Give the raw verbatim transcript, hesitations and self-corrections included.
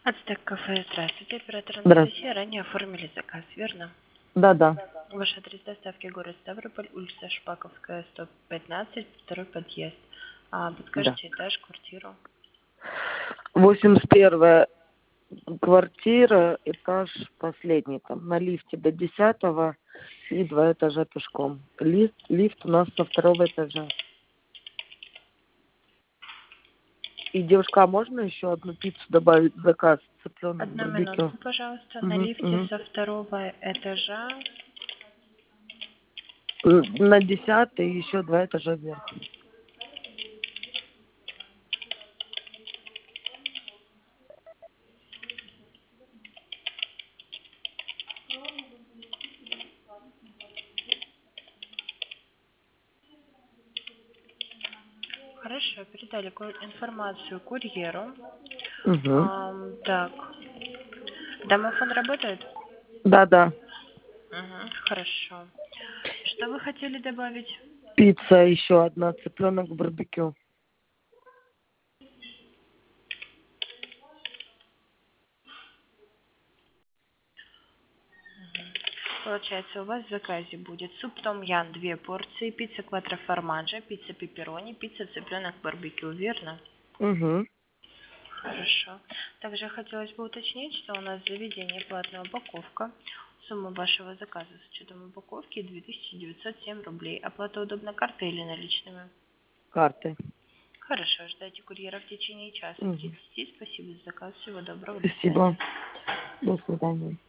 Ацтек кафе, здравствуйте, оператор Здравствуйте. Анастасия. Ранее оформили заказ, верно? Да-да. Ваш адрес доставки город Ставрополь, улица Шпаковская, сто пятнадцать, второй подъезд. А, Да. подскажите этаж, квартиру? восемьдесят первая квартира, этаж последний, там на лифте до десятого и два этажа пешком. Лифт, лифт у нас со второго этажа. И, девушка, а можно еще одну пиццу добавить в заказ? Цыпленок Одну барбекю. минутку, пожалуйста. На Угу, лифте угу. со второго этажа. На десятый и еще два этажа вверх. Хорошо, передали ку- информацию курьеру. Угу. Ам, так, домофон работает? Да-да. Угу, хорошо. Что вы хотели добавить? Пицца еще одна, цыпленок барбекю. Получается, у вас в заказе будет суп том ян две порции, пицца кватро-формаджо, пицца пепперони, пицца цыпленок барбекю, верно? Угу. Хорошо. Также хотелось бы уточнить, что у нас в заведении платная упаковка. Сумма вашего заказа с учетом упаковки две тысячи девятьсот семь рублей. Оплата удобна картой или наличными? Карты. Хорошо, ждайте курьера в течение часа. Угу. К десяти. Спасибо за заказ. Всего доброго. До свидания. Спасибо. До свидания.